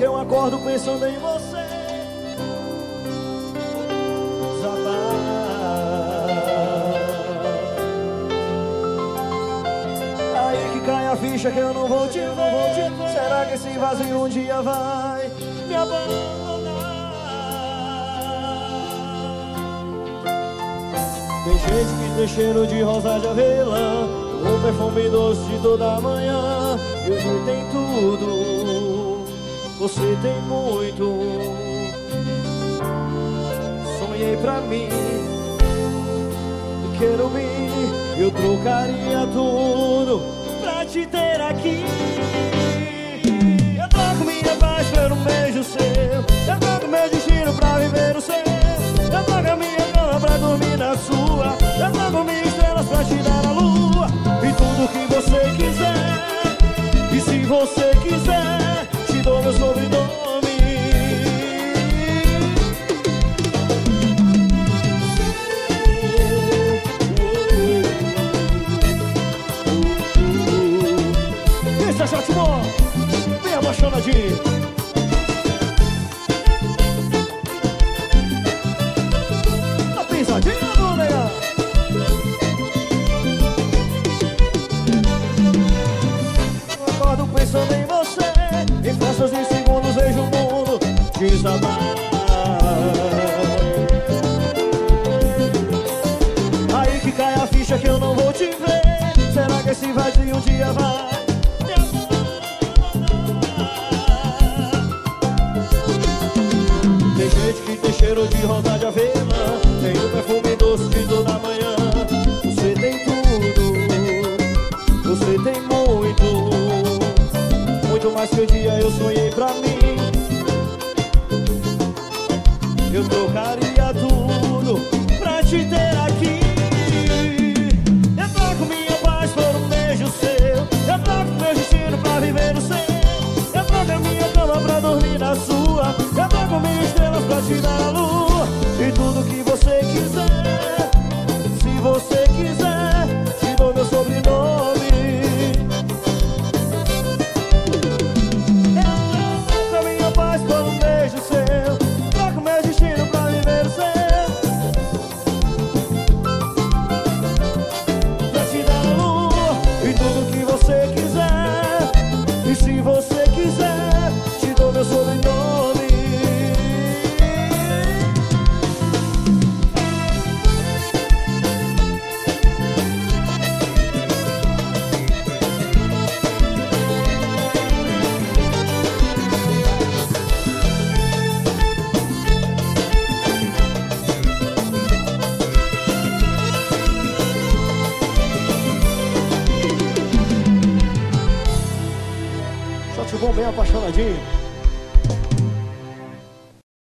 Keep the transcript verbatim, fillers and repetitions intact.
eu acordo pensando em você. Aí que cai a ficha que eu não vou te ver. Será que esse vazio um dia vai me abandonar? Tem gente que tem cheiro de rosa de avelã, o perfume doce de toda manhã. E você tem tudo, você tem muito. Sonhei pra mim, quero vir, eu trocaria tudo pra te ter aqui. Eu troco minha paz por um beijo seu, eu troco meu destino pra viver o seu. Eu troco a minha cama pra dormir na sua, eu troco minhas estrelas pra te dar a lua. E tudo que você quiser, e se você quiser, te dou meu sobrenome. Shot bom, bem apaixonadinho. Tá pisadinha, nega? Eu acordo pensando em você, em frações de segundos vejo o mundo desabar. Aí que cai a ficha que eu não vou te ver. Será que esse vazio um dia vai? Tem gente que tem cheiro de rosa de avelã, tem o perfume doce de toda manhã. Você tem tudo, você tem muito, muito mais que um dia eu sonhei pra mim. Eu trocaria tudo pra te ter aqui. Eu troco minha paz por um beijo seu, eu troco meu destino pra viver o seu. Eu troco a minha cama pra dormir na sua, eu troco minhas estrelas pra te dar a lua. E tudo que você quiser, se você quiser, te dou meu sobrenome. Eu troco a minha paz por um beijo seu, troco meu destino pra viver o seu. Pra te dar a lua. E tudo que você quiser, e se você quiser, te dou meu sobrenome. Shot bom, bem apaixonadinho.